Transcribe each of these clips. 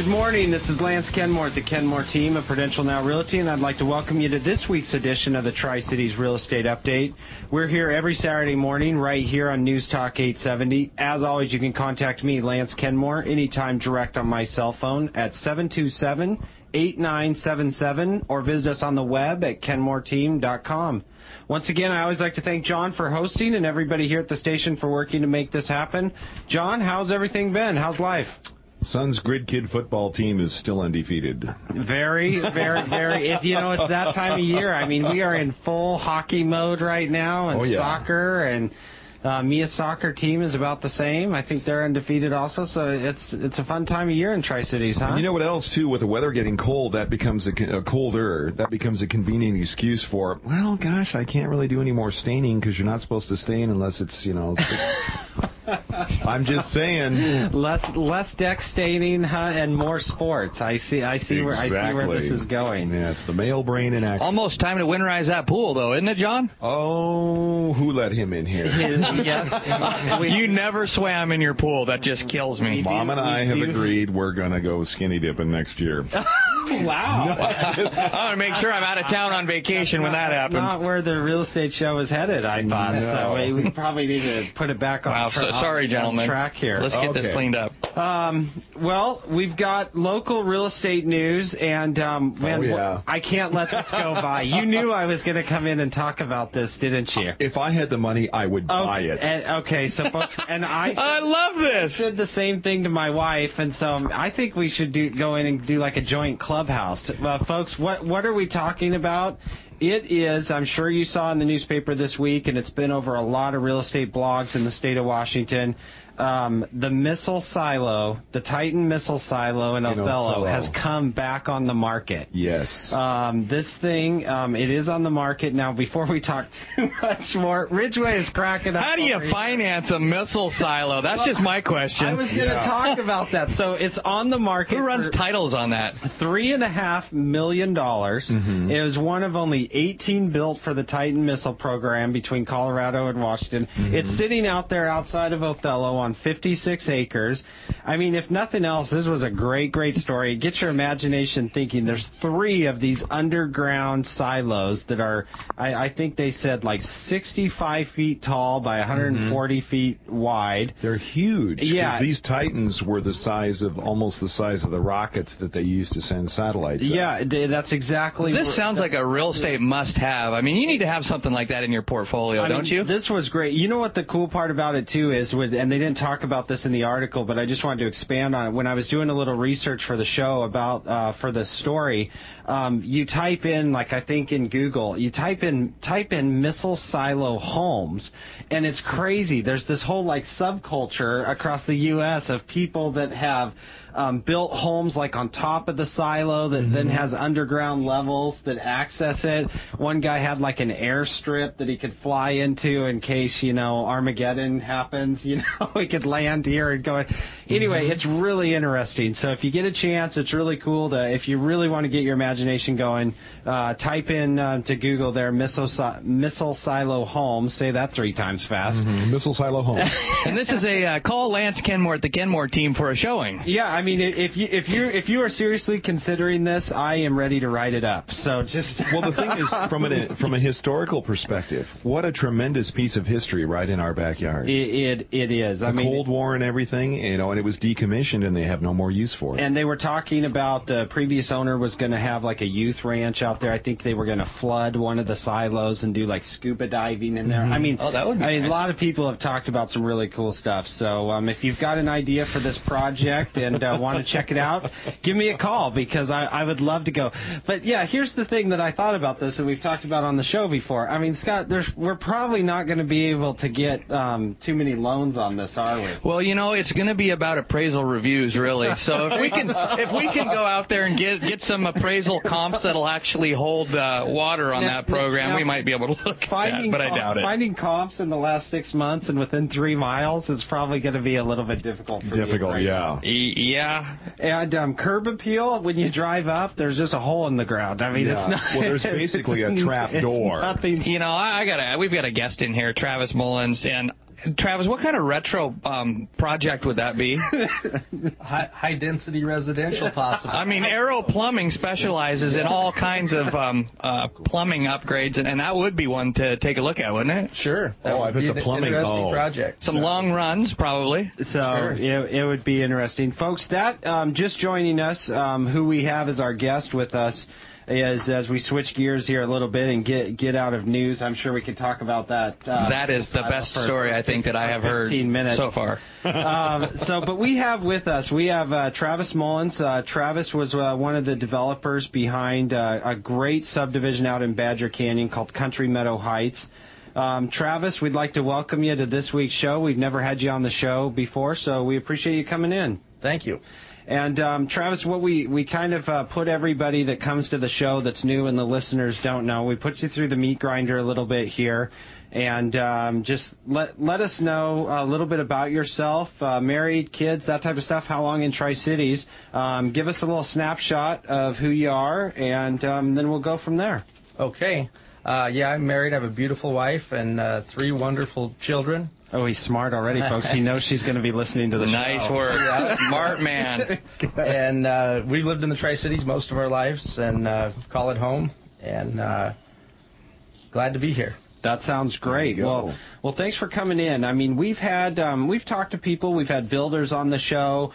Good morning. This is Lance Kenmore at the Kenmore team of Prudential Now Realty, and I'd like to welcome you to this week's edition of the Tri-Cities Real Estate Update. We're here every Saturday morning right here on News Talk 870. As always, you can contact me, Lance Kenmore, anytime direct on my cell phone at 727-8977 or visit us on the web at kenmoreteam.com. Once again, I always like to thank John for hosting and everybody here at the station for working to make this happen. John, how's everything been? How's life? Son's Grid Kid football team is still undefeated. Very. It's that time of year. I mean, we are in full hockey mode right now, and soccer, and Mia's soccer team is about the same. I think they're undefeated also, so it's a fun time of year in Tri-Cities, huh? And you know what else, too? With the weather getting cold, that becomes colder. That becomes a convenient excuse for, well, gosh, I can't really do any more staining because you're not supposed to stain unless it's, I'm just saying. Less deck staining, and more sports. I see where this is going. Yeah, it's the male brain in action. Almost time to winterize that pool, though, isn't it, John? Oh, who let him in here? Yes. You never swam in your pool. That just kills me. Mom and I have agreed we're going to go skinny dipping next year. Wow. I want to make sure I'm out of town on vacation when that happens. Not where the real estate show is headed, I thought. No. So we probably need to put it back on, sorry, gentlemen. Track here. Let's get this cleaned up. Well, we've got local real estate news, and I can't let this go by. You knew I was going to come in and talk about this, didn't you? If I had the money, I would buy it. So folks, and I love this. I said the same thing to my wife, and so I think we should go in and do like a joint clubhouse. Folks, what are we talking about? It is, I'm sure you saw in the newspaper this week, and it's been over a lot of real estate blogs in the state of Washington. The missile silo, the Titan missile silo in Othello has come back on the market. Yes. This thing, it is on the market. Now, before we talk too much more, Ridgeway is cracking up. How do you finance a missile silo? That's just my question. I was going to talk about that. So it's on the market. Who runs titles on that? $3.5 million. Mm-hmm. It was one of only 18 built for the Titan missile program between Colorado and Washington. Mm-hmm. It's sitting out there outside of Othello on 56 acres. I mean, if nothing else, this was a great story. Get your imagination thinking. There's 3 of these underground silos that are, I think they said, like 65 feet tall by 140 feet wide. They're huge. Yeah. These Titans were almost the size of the rockets that they used to send satellites. Yeah, that's exactly. This sounds like a real estate must-have. I mean, you need to have something like that in your portfolio, don't you? This was great. You know what the cool part about it, too, is, and they didn't talk about this in the article, but I just wanted to expand on it. When I was doing a little research for the show for the story, you type in, like I think in Google, you type in missile silo homes, and it's crazy. There's this whole like subculture across the U.S. of people that have built homes like on top of the silo that then has underground levels that access it. One guy had like an airstrip that he could fly into in case, Armageddon happens, he could land here and go. Anyway, it's really interesting. So if you get a chance, it's really cool if you really want to get your imagination going, type in to Google there, missile silo homes. Say that 3 times fast. Mm-hmm. Missile silo homes. And this is a call Lance Kenmore at the Kenmore team for a showing. Yeah, I mean, if you are seriously considering this, I am ready to write it up. So just well, the thing is, from a historical perspective, what a tremendous piece of history right in our backyard. It is. The Cold War and everything, and it was decommissioned, and they have no more use for it. And they were talking about the previous owner was going to have like a youth ranch out there. I think they were going to flood one of the silos and do like scuba diving in there. I mean, that would be nice. A lot of people have talked about some really cool stuff. So if you've got an idea for this project and want to check it out, give me a call because I would love to go. But yeah, here's the thing that I thought about this, and we've talked about on the show before. I mean, Scott, we're probably not going to be able to get too many loans on this, are we? Well, it's going to be about appraisal reviews, really. So if we can go out there and get some appraisal comps that'll actually hold water on that program, we might be able to look at that, but I doubt it. Finding comps in the last 6 months and within 3 miles is probably going to be a little bit difficult. Yeah. Yeah. And curb appeal, when you drive up, there's just a hole in the ground. I mean, it's not. Well, there's basically a trap door. Nothing. We've got a guest in here, Travis Mullins, and Travis, what kind of retro project would that be? High density residential, possibly. I mean, Aero Plumbing specializes in all kinds of plumbing upgrades, and that would be one to take a look at, wouldn't it? Sure. I bet the plumbing. Interesting project. Some long runs, probably. So Sure. it would be interesting, folks. That just joining us, who we have as our guest with us. As we switch gears here a little bit and get out of news, I'm sure we could talk about that. That is the best story I think that I have heard so far. But we have with us, Travis Mullins. Travis was one of the developers behind a great subdivision out in Badger Canyon called Country Meadow Heights. Travis, we'd like to welcome you to this week's show. We've never had you on the show before, so we appreciate you coming in. Thank you. And, Travis, what we kind of put everybody that comes to the show that's new and the listeners don't know, we put you through the meat grinder a little bit here. And just let us know a little bit about yourself, married, kids, that type of stuff, how long in Tri-Cities. Give us a little snapshot of who you are, and then we'll go from there. Okay. I'm married. I have a beautiful wife and 3 wonderful children. Oh, he's smart already, folks. He knows she's going to be listening to the show. Nice work. Yeah. Smart man. And we've lived in the Tri-Cities most of our lives and call it home. And glad to be here. That sounds great. Well, thanks for coming in. I mean, we've talked to people. We've had builders on the show.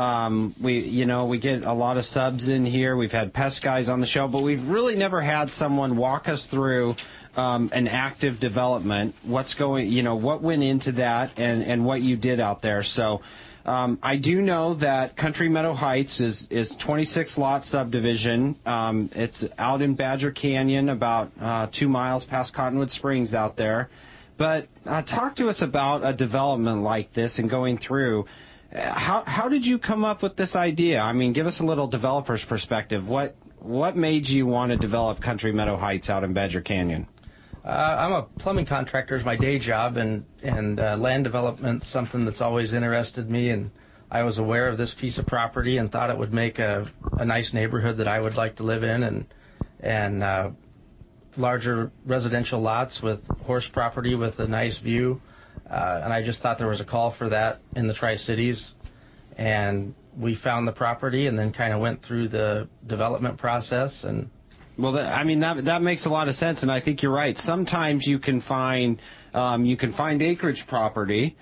We get a lot of subs in here. We've had pest guys on the show, but we've really never had someone walk us through an active development. What went into that and what you did out there. So I do know that Country Meadow Heights is 26 lot subdivision. It's out in Badger Canyon, about 2 miles past Cottonwood Springs out there. But talk to us about a development like this and going through. How did you come up with this idea? I mean, give us a little developer's perspective. What made you want to develop Country Meadow Heights out in Badger Canyon? I'm a plumbing contractor is my day job, and land development's something that's always interested me. And I was aware of this piece of property and thought it would make a nice neighborhood that I would like to live in, and larger residential lots with horse property with a nice view. And I just thought there was a call for that in the Tri-Cities. And we found the property and then kind of went through the development process. And well, that makes a lot of sense, and I think you're right. Sometimes you can find acreage property,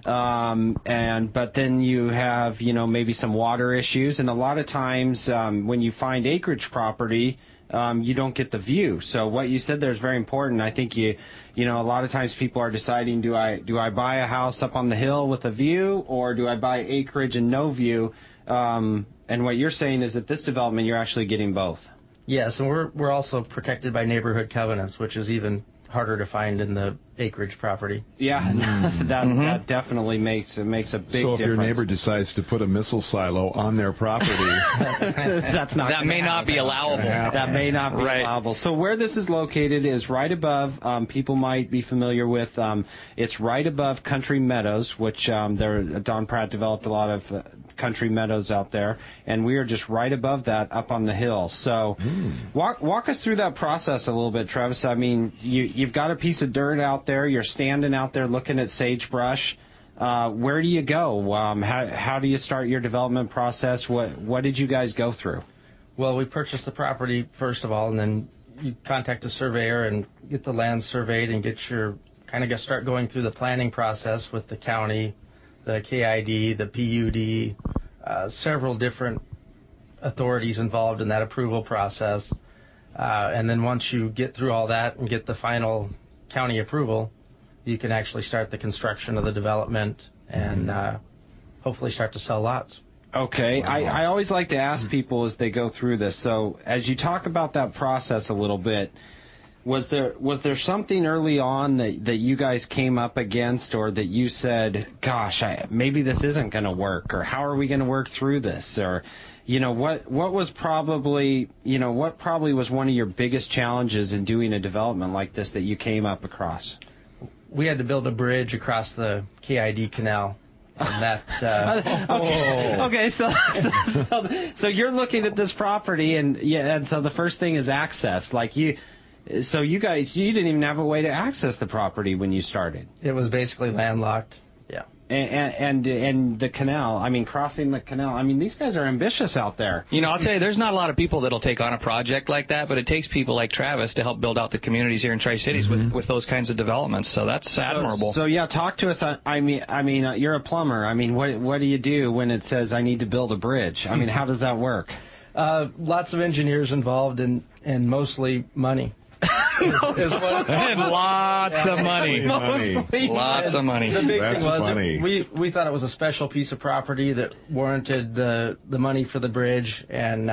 but then you have maybe some water issues, and a lot of times when you find acreage property, you don't get the view. So what you said there is very important. I think a lot of times people are deciding, do I buy a house up on the hill with a view, or do I buy acreage and no view? And what you're saying is that this development, you're actually getting both. Yes, and we're also protected by neighborhood covenants, which is even harder to find in the acreage property. Yeah, that definitely makes a big difference. So if your neighbor decides to put a missile silo on their property, that may not be allowable. That may not be allowable. So where this is located is right above, people might be familiar with, it's right above Country Meadows, which Don Pratt developed a lot of country meadows out there, and we are just right above that up on the hill. So walk us through that process a little bit, Travis. I mean, you've got a piece of dirt out there. You're standing out there looking at sagebrush. Where do you go? How do you start your development process? What did you guys go through? Well, we purchased the property first of all, and then you contact a surveyor and get the land surveyed and start going through the planning process with the county, the KID, the PUD, several different authorities involved in that approval process. And then once you get through all that and get the final county approval, you can actually start the construction of the development and hopefully start to sell lots. Okay. Wow. I always like to ask people as they go through this. So as you talk about that process a little bit, was there something early on that you guys came up against, or that you said, gosh, maybe this isn't going to work, or how are we going to work through this, or what probably was one of your biggest challenges in doing a development like this that you came up across? We had to build a bridge across the KID Canal. And that, Okay, so you're looking at this property, and so the first thing is access. Like So you didn't even have a way to access the property when you started. It was basically landlocked. Yeah. And the canal, I mean, crossing the canal, I mean, these guys are ambitious out there. I'll tell you, there's not a lot of people that'll take on a project like that, but it takes people like Travis to help build out the communities here in Tri-Cities with those kinds of developments. So that's admirable. So yeah, talk to us. I mean, you're a plumber. I mean, what do you do when it says I need to build a bridge? I mean, how does that work? Lots of engineers involved and mostly money. And lots of money. Lots of money. The big That's thing was funny. we thought it was a special piece of property that warranted the money for the bridge, and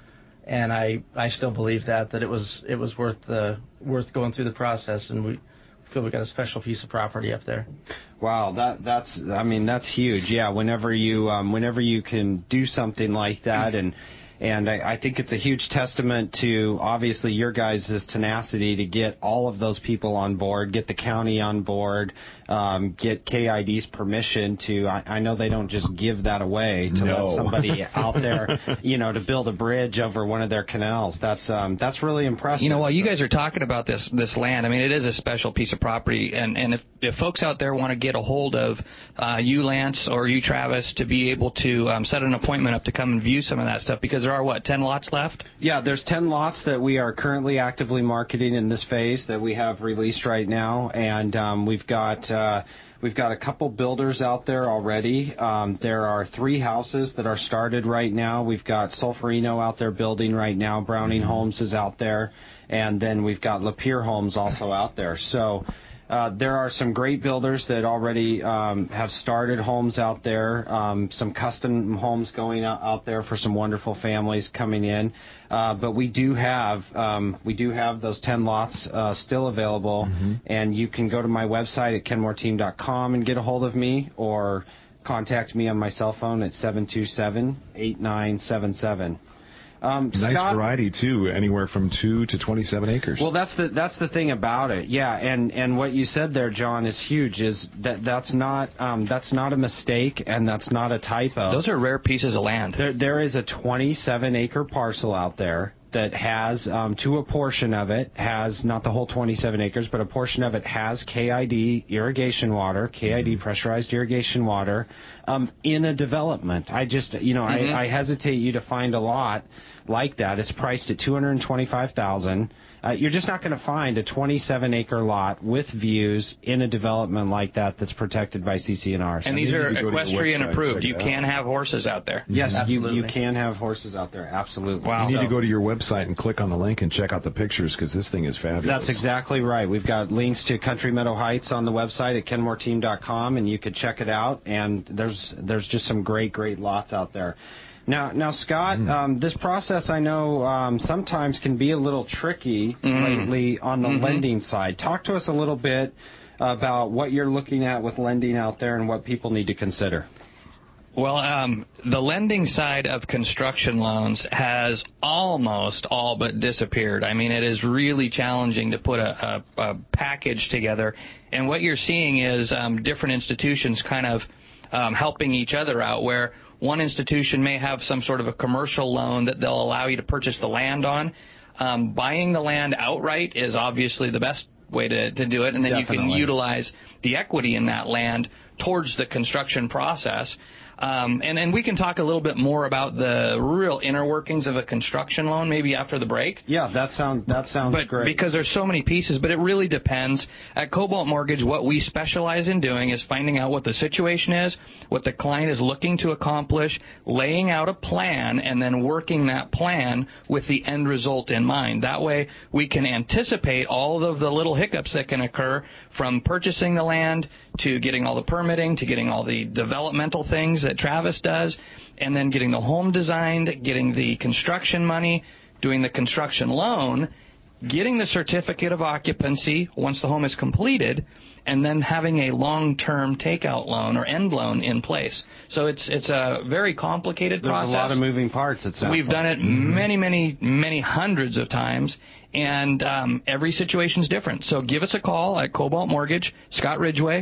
I still believe that it was worth going through the process, and we feel we got a special piece of property up there. Wow, that's huge. Yeah, whenever you can do something like that, and I think it's a huge testament to, obviously, your guys' tenacity to get all of those people on board, get the county on board, get KID's permission to, I know they don't just give that away to let somebody out there, to build a bridge over one of their canals. That's really impressive. While you guys are talking about this land, I mean, it is a special piece of property, and if folks out there want to get a hold of you, Lance, or you, Travis, to be able to set an appointment up to come and view some of that stuff, because there are, 10 lots left? Yeah, there's 10 lots that we are currently actively marketing in this phase that we have released right now, and we've got a couple builders out there already. There are 3 houses that are started right now. We've got Sulfurino out there building right now. Browning Homes is out there, and then we've got Lapeer Homes also out there. So there are some great builders that already have started homes out there, some custom homes going out there for some wonderful families coming in. But we do have those 10 lots still available, and you can go to my website at kenmoreteam.com and get a hold of me, or contact me on my cell phone at 727-8977. Nice Scott, variety too, anywhere from 2 to 27 acres. Well, that's the thing about it, yeah. And what you said there, John, is huge. Is that's not a mistake, and that's not a typo. Those are rare pieces of land. There is a 27-acre parcel out there that has, to a portion of it, has not the whole 27 acres, but a portion of it has KID irrigation water, KID pressurized irrigation water, in a development. I just, I hesitate you to find a lot like that. It's priced at $225,000. You're just not going to find a 27-acre lot with views in a development like that that's protected by CC&R. And these are equestrian approved. You can have horses out there. Yes, you can have horses out there. Absolutely. Wow. You need to go to your website and click on the link and check out the pictures, because this thing is fabulous. That's exactly right. We've got links to Country Meadow Heights on the website at kenmoreteam.com, and you could check it out. And there's just some great lots out there. Now, Scott, this process, I know, sometimes can be a little tricky lately on the lending side. Talk to us a little bit about what you're looking at with lending out there and what people need to consider. Well, the lending side of construction loans has almost all but disappeared. I mean, it is really challenging to put a package together. And what you're seeing is different institutions kind of helping each other out, where one institution may have some sort of a commercial loan that they'll allow you to purchase the land on. Buying the land outright is obviously the best way to do it, and then Definitely. You can utilize the equity in that land towards the construction process. And we can talk a little bit more about the real inner workings of a construction loan maybe after the break. Yeah, that sounds great. Because there's so many pieces, but it really depends. At Cobalt Mortgage, what we specialize in doing is finding out what the situation is, what the client is looking to accomplish, laying out a plan, and then working that plan with the end result in mind. That way, we can anticipate all of the little hiccups that can occur from purchasing the land to getting all the permitting, to getting all the developmental things that Travis does, and then getting the home designed, getting the construction money, doing the construction loan, getting the certificate of occupancy once the home is completed, and then having a long-term takeout loan or end loan in place. So it's a very complicated process. There's a lot of moving parts, it sounds We've done it many hundreds of times, and every situation's different. So give us a call at Cobalt Mortgage, Scott Ridgway,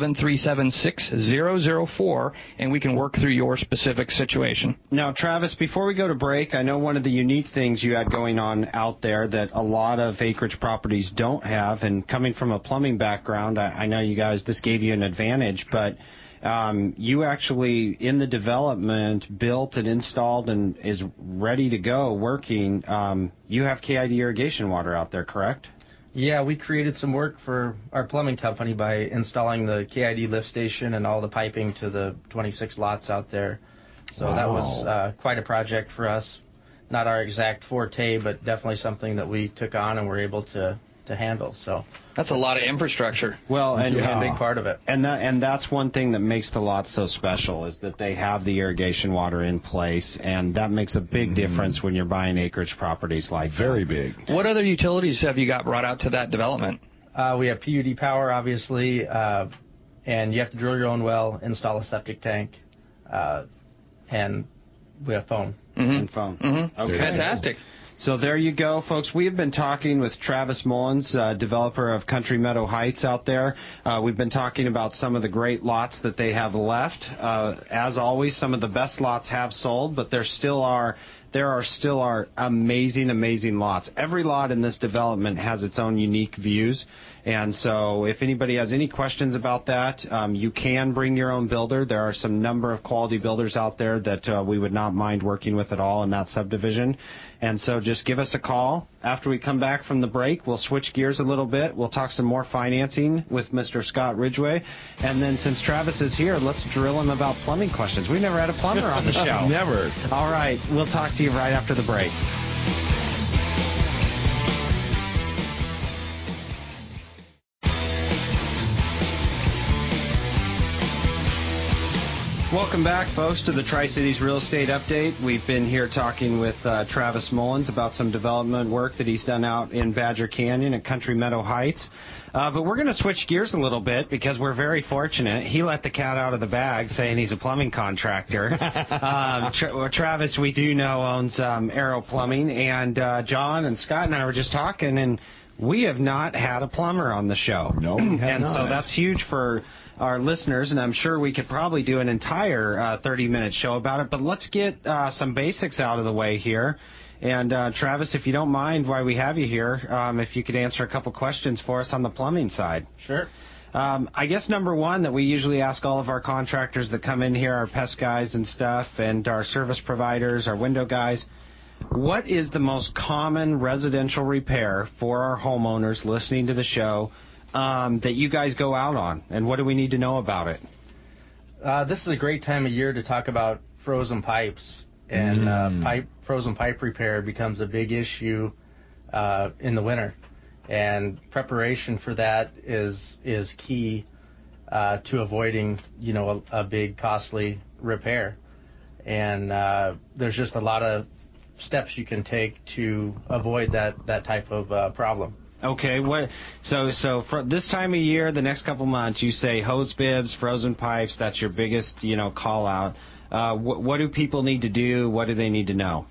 737-6004, and we can work through your specific situation. Now, Travis, before we go to break, I know one of the unique things you had going on out there that a lot of acreage properties don't have, and coming from a plumbing background, I know you guys, this gave you an advantage, but you actually, in the development, built and installed and is ready to go working. You have KID irrigation water out there, correct? Yeah, we created some work for our plumbing company by installing the KID lift station and all the piping to the 26 lots out there. So that was quite a project for us. Not our exact forte, but definitely something that we took on and were able to handle. So that's a lot of infrastructure. Well, and a big part of it. And that's one thing that makes the lots so special is that they have the irrigation water in place, and that makes a big difference when you're buying acreage properties like Very big. What other utilities have you got brought out to that development? We have PUD power, obviously, and you have to drill your own well, install a septic tank, and we have phone. And phone. Okay. Fantastic. So there you go, folks. We have been talking with Travis Mullins, developer of Country Meadow Heights out there. We've been talking about some of the great lots that they have left. As always, some of the best lots have sold, but there are still amazing lots. Every lot in this development has its own unique views. And so if anybody has any questions about that, you can bring your own builder. There are some number of quality builders out there that we would not mind working with at all in that subdivision. And so just give us a call. After we come back from the break, we'll switch gears a little bit. We'll talk some more financing with Mr. Scott Ridgway. And then since Travis is here, let's drill him about plumbing questions. We've never had a plumber on the show. Never. All right. We'll talk to you right after the break. Welcome back, folks, to the Tri-Cities Real Estate Update. We've been here talking with Travis Mullins about some development work that he's done out in Badger Canyon at Country Meadow Heights. But we're going to switch gears a little bit because we're very fortunate. He let the cat out of the bag saying he's a plumbing contractor. Travis, we do know, owns Arrow Plumbing. And John and Scott and I were just talking, and we have not had a plumber on the show. No, we have and not. so that's huge for our listeners, and I'm sure we could probably do an entire 30-minute show about it. But let's get some basics out of the way here. And Travis, if you don't mind, while we have you here, if you could answer a couple questions for us on the plumbing side. Sure. I guess number one that we usually ask all of our contractors that come in here, our pest guys and stuff, and our service providers, our window guys, what is the most common residential repair for our homeowners listening to the show that you guys go out on, and what do we need to know about it? This is a great time of year to talk about frozen pipes, and frozen pipe repair becomes a big issue in the winter, and preparation for that is key to avoiding a big costly repair, and there's just a lot of steps you can take to avoid that type of problem. Okay, so for this time of year, the next couple months, you say hose bibs, frozen pipes, that's your biggest, call out. What do people need to do? What do they need to know?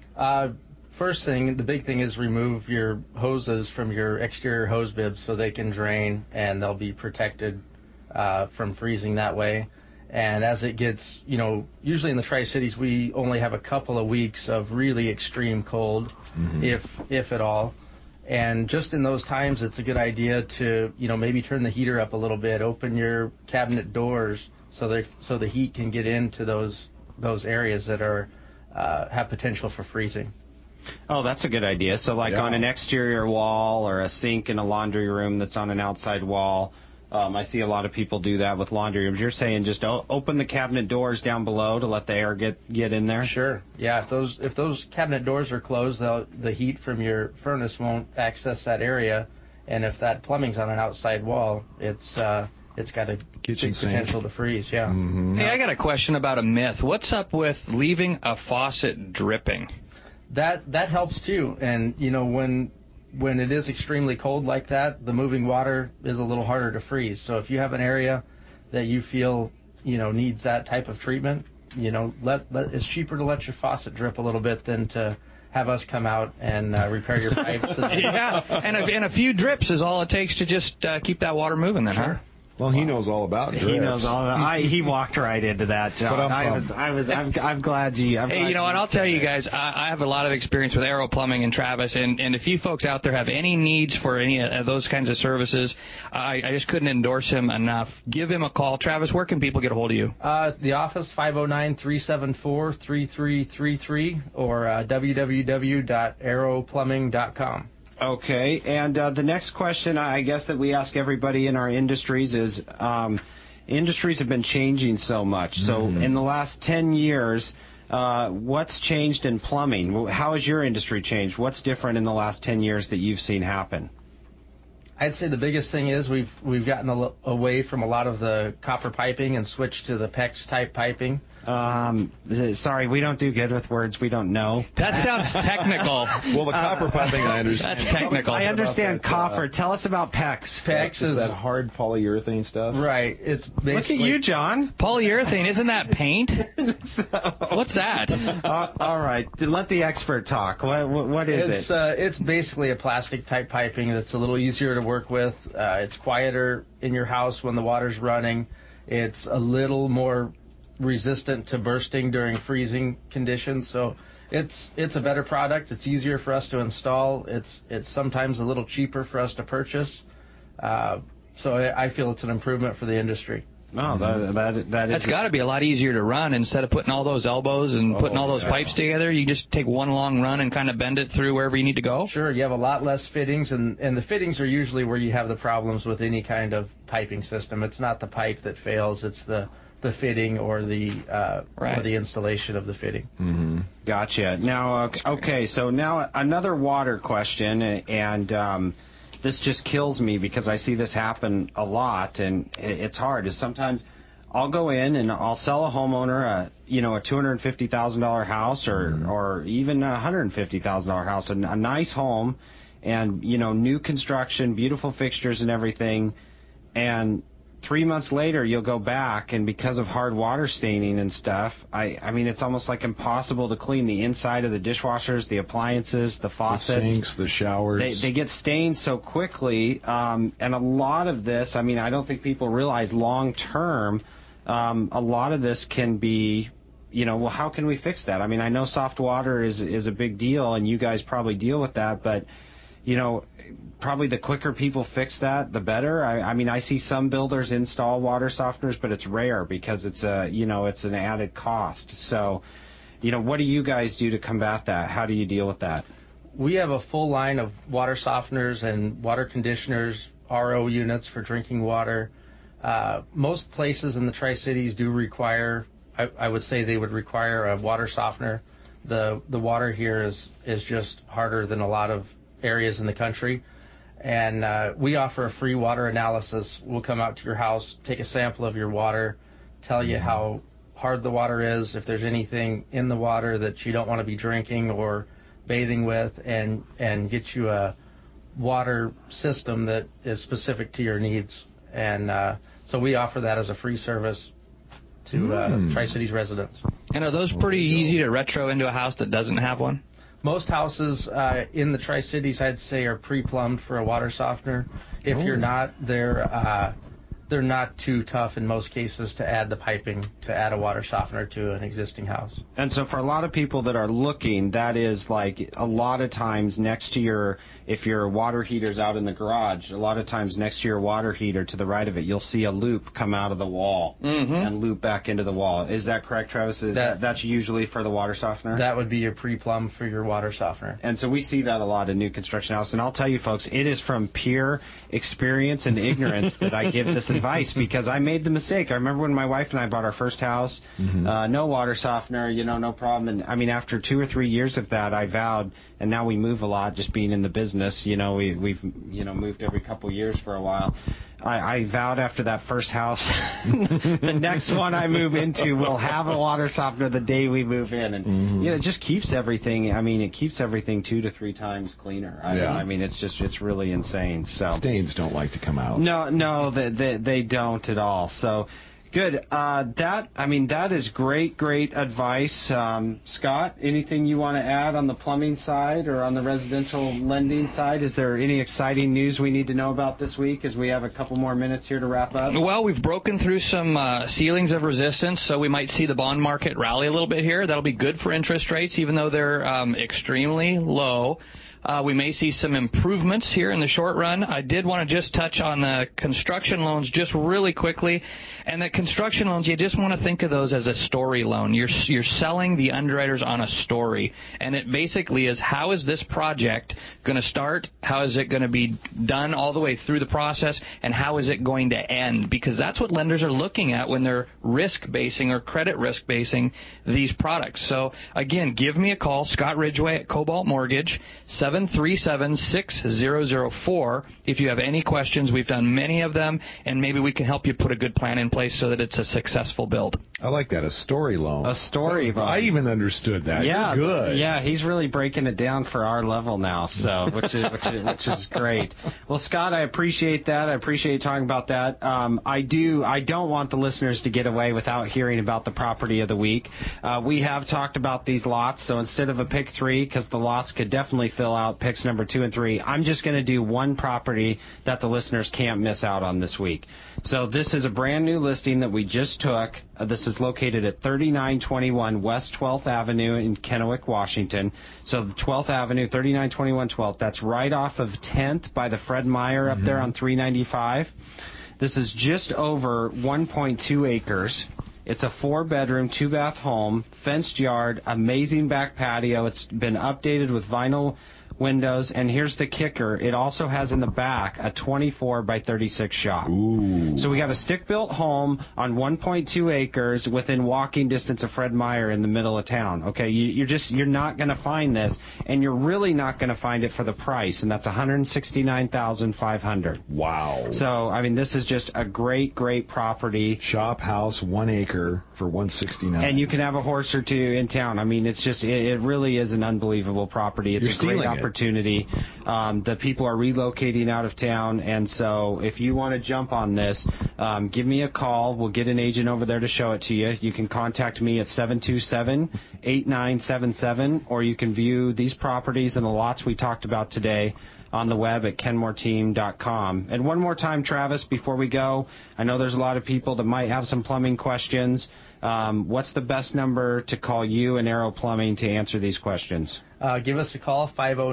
First thing, the big thing is remove your hoses from your exterior hose bibs so they can drain and they'll be protected from freezing that way. And as it gets, usually in the Tri-Cities, we only have a couple of weeks of really extreme cold, if at all. And just in those times, it's a good idea to, maybe turn the heater up a little bit, open your cabinet doors so the heat can get into those areas that are have potential for freezing. Oh, that's a good idea. So on an exterior wall or a sink in a laundry room that's on an outside wall, I see a lot of people do that with laundry rooms. You're saying just open the cabinet doors down below to let the air get in there? Sure. Yeah, if those cabinet doors are closed, the heat from your furnace won't access that area. And if that plumbing's on an outside wall, it's got a kitchen big potential to freeze. Yeah. Hey, I got a question about a myth. What's up with leaving a faucet dripping? That helps too. And when when it is extremely cold like that, the moving water is a little harder to freeze. So if you have an area that you feel, needs that type of treatment, it's cheaper to let your faucet drip a little bit than to have us come out and repair your pipes. Yeah, and a few drips is all it takes to just keep that water moving then, huh? Well, he knows all about drips. He knows all about. He walked right into that, John. I'm glad you. Hey, you know what? I'll tell you guys. I have a lot of experience with Aero Plumbing and Travis, and if you folks out there have any needs for any of those kinds of services, I just couldn't endorse him enough. Give him a call, Travis. Where can people get a hold of you? The office 509-374-3333 or www.aeroplumbing.com. Okay, and the next question I guess that we ask everybody in our industries is, industries have been changing so much. So in the last 10 years, what's changed in plumbing? How has your industry changed? What's different in the last 10 years that you've seen happen? I'd say the biggest thing is we've gotten away from a lot of the copper piping and switched to the PEX type piping. Sorry, we don't do good with words we don't know. That sounds technical. Well, the copper piping, I understand. That's technical. I understand copper. Tell us about PEX. PEX is that hard polyurethane stuff. Right. It's basically. Look at you, John. Polyurethane, isn't that paint? What's that? All right, let the expert talk. What is it? It's basically a plastic type piping that's a little easier to work with. It's quieter in your house when the water's running. It's a little more resistant to bursting during freezing conditions, so it's a better product. It's easier for us to install. It's sometimes a little cheaper for us to purchase. So I feel it's an improvement for the industry. No, that's got to be a lot easier to run instead of putting all those elbows and putting all those pipes together. You just take one long run and kind of bend it through wherever you need to go. Sure, you have a lot less fittings, and the fittings are usually where you have the problems with any kind of piping system. It's not the pipe that fails; it's the fitting or the installation of the fitting. Mm-hmm. Gotcha. Now, okay, so now another water question, and this just kills me because I see this happen a lot, and it's hard. Is sometimes I'll go in and I'll sell a homeowner a $250,000 house or even a $150,000 house, a nice home, and new construction, beautiful fixtures and everything, and 3 months later, you'll go back, and because of hard water staining and stuff, I mean, it's almost like impossible to clean the inside of the dishwashers, the appliances, the faucets. The sinks, the showers. They get stained so quickly, and a lot of this, I mean, I don't think people realize long term, a lot of this can be, well, how can we fix that? I mean, I know soft water is a big deal, and you guys probably deal with that, but probably the quicker people fix that, the better. I mean, I see some builders install water softeners, but it's rare because it's it's an added cost. So, what do you guys do to combat that? How do you deal with that? We have a full line of water softeners and water conditioners, RO units for drinking water. Most places in the Tri-Cities do require, I would say they would require a water softener. The water here is just harder than a lot of areas in the country, and we offer a free water analysis. We'll come out to your house, take a sample of your water, tell you how hard the water is, if there's anything in the water that you don't want to be drinking or bathing with, and get you a water system that is specific to your needs. And so we offer that as a free service to Tri-Cities residents. And are those pretty easy to retro into a house that doesn't have one? Most houses in the Tri-Cities, I'd say, are pre-plumbed for a water softener. If you're not, they're not too tough in most cases to add the piping to add a water softener to an existing house. And so for a lot of people that are looking, that is like a lot of times next to if your water heater's out in the garage, a lot of times next to your water heater to the right of it, you'll see a loop come out of the wall and loop back into the wall. Is that correct, Travis? That's usually for the water softener? That would be your pre-plumb for your water softener. And so we see that a lot in new construction houses. And I'll tell you, folks, it is from pure experience and ignorance that I give this advice, because I made the mistake. I remember when my wife and I bought our first house, no water softener, no problem. And I mean, after 2 or 3 years of that, I vowed, and now we move a lot, just being in the business. We've moved every couple years for a while. I vowed after that first house, the next one I move into will have a water softener the day we move in, and it just keeps everything. I mean, it keeps everything 2 to 3 times cleaner. I mean, it's really insane. So stains don't like to come out. No, they don't at all. So. Good. That is great advice. Scott, anything you want to add on the plumbing side or on the residential lending side? Is there any exciting news we need to know about this week as we have a couple more minutes here to wrap up? Well, we've broken through some ceilings of resistance, so we might see the bond market rally a little bit here. That'll be good for interest rates, even though they're extremely low. We may see some improvements here in the short run. I did want to just touch on the construction loans just really quickly. And the construction loans, you just want to think of those as a story loan. You're selling the underwriters on a story. And it basically is, how is this project going to start? How is it going to be done all the way through the process? And how is it going to end? Because that's what lenders are looking at when they're risk-basing or credit risk-basing these products. So, again, give me a call, Scott Ridgway at Cobalt Mortgage, 737-6004. If you have any questions, we've done many of them, and maybe we can help you put a good plan in place so that it's a successful build. I like that, a story loan. A story loan. I even understood that. Yeah, you're good. Yeah, he's really breaking it down for our level now, so which is great. Well, Scott, I appreciate that. I appreciate talking about that. I don't want the listeners to get away without hearing about the property of the week. We have talked about these lots, so instead of a pick 3, because the lots could definitely fill out picks number 2 and 3, I'm just going to do one property that the listeners can't miss out on this week. So this is a brand new listing that we just took. This is located at 3921 West 12th Avenue in Kennewick, Washington. So 12th Avenue, 3921 12th. That's right off of 10th by the Fred Meyer up there on 395. This is just over 1.2 acres. It's a 4-bedroom, 2-bath home, fenced yard, amazing back patio. It's been updated with vinyl windows, and here's the kicker. It also has in the back a 24 by 36 shop. Ooh. So we got a stick-built home on 1.2 acres within walking distance of Fred Meyer in the middle of town. Okay, you're not going to find this, and you're really not going to find it for the price, and that's $169,500. Wow. So, I mean, this is just a great property. Shop house, 1 acre for $169,000. And you can have a horse or two in town. I mean, it's just, it really is an unbelievable property. It's a great opportunity. The people are relocating out of town, and so if you want to jump on this, give me a call. We'll get an agent over there to show it to you. You can contact me at 727-8977, or you can view these properties and the lots we talked about today on the web at kenmoreteam.com. And one more time, Travis, before we go, I know there's a lot of people that might have some plumbing questions. What's the best number to call you and Arrow Plumbing to answer these questions? Give us a call,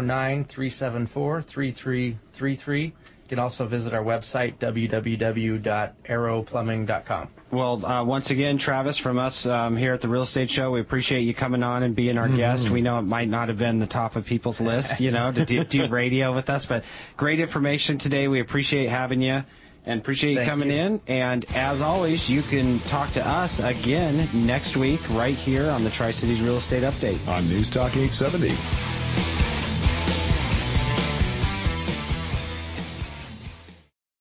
509-374-3333. You can also visit our website, www.arrowplumbing.com. Well, once again, Travis, from us here at the Real Estate Show, we appreciate you coming on and being our guest. We know it might not have been the top of people's list, to do radio with us, but great information today. We appreciate having you. And appreciate you coming in. And as always, you can talk to us again next week right here on the Tri-Cities Real Estate Update. On News Talk 870.